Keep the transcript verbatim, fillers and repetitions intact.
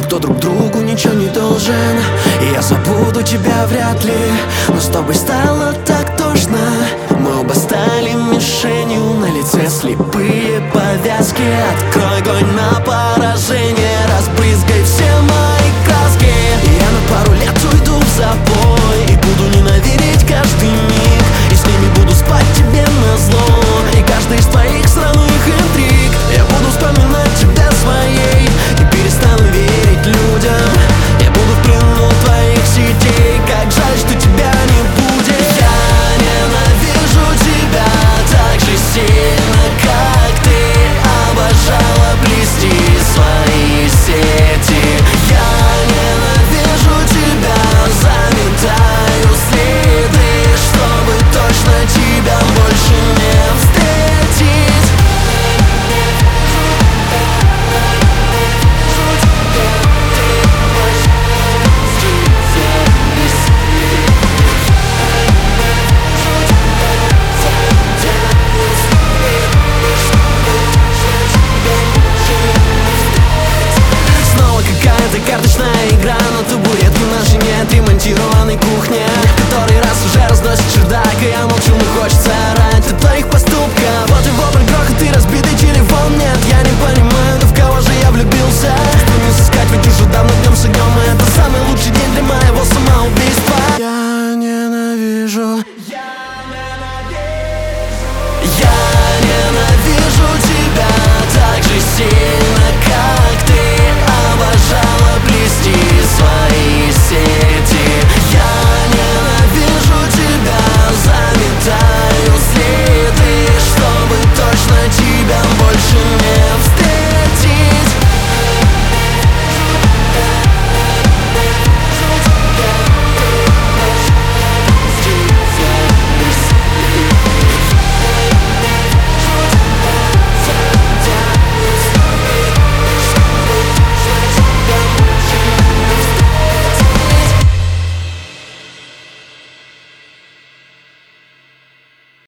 Никто друг другу ничего не должен, и я забуду тебя вряд ли. Но с тобой стало так тошно. Мы оба стали мишенью, на лице слепые повязки. Открой огонь на поражение, разбрызгай все мои краски. Я на пару лет уйду в запой и буду ненавидеть каждый миг, и с ними буду спать тебе назло. И каждый из твоих странных интриг я буду вспоминать тебя своей и перестану верить людям. Я буду в плену твоих сетей, как жаль, что тебя не будет. Я ненавижу тебя так же сильно, как ты обожала плести свои сети. Я ненавижу тебя, заметаю следы, чтобы точно тебя больше не встретить. Снова какая-то карточная игра на табуретке в нашей неотремонтированной кухне.